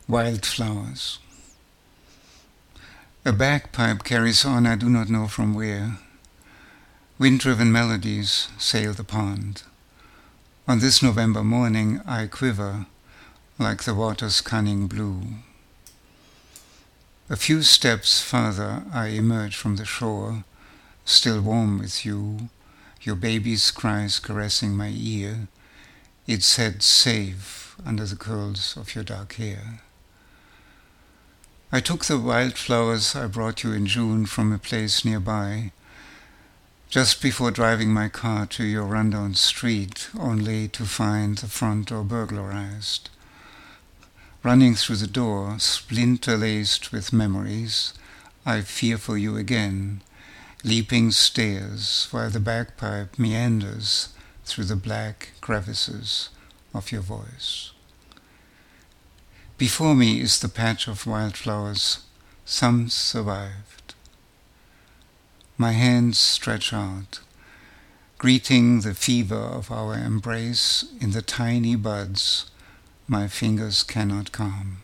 Wildflowers. A bagpipe carries on I do not know from where. Wind-driven melodies sail the pond. On this November morning I quiver like the water's cunning blue. A few steps further I emerge from the shore, still warm with you, your baby's cries caressing my ear, its head safe under the curls of your dark hair. I took the wildflowers I brought you in June from a place nearby, just before driving my car to your rundown street, only to find the front door burglarized. Running through the door, splinter-laced with memories, I fear for you again, leaping stairs while the bagpipe meanders through the black crevices of your voice. Before me is the patch of wildflowers, some survived. My hands stretch out, greeting the fever of our embrace in the tiny buds my fingers cannot calm.